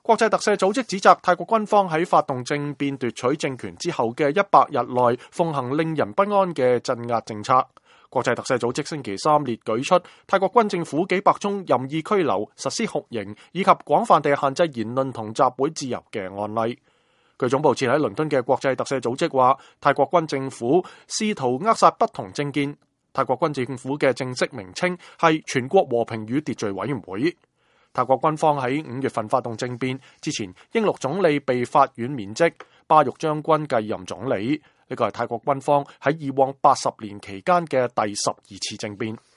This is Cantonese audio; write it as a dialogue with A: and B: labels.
A: 國際特赦組織指責泰國軍方喺發動政變奪取政權之後嘅100日內奉行令人不安嘅鎮壓政策。國際特赦組織星期三列舉出泰國軍政府幾百宗任意拘留、實施酷刑以及廣泛地限制言論同集會自由嘅案例。據總部設喺倫敦嘅國際特赦組織話，泰國軍政府試圖扼殺不同政見。泰國軍政府嘅正式名稱係全國和平與秩序委員會。泰國軍方喺5月份發動政變之前，英祿總理被法院免職，巴育將軍繼任總理。呢個係泰國軍方喺以往80年期間嘅第12次政變。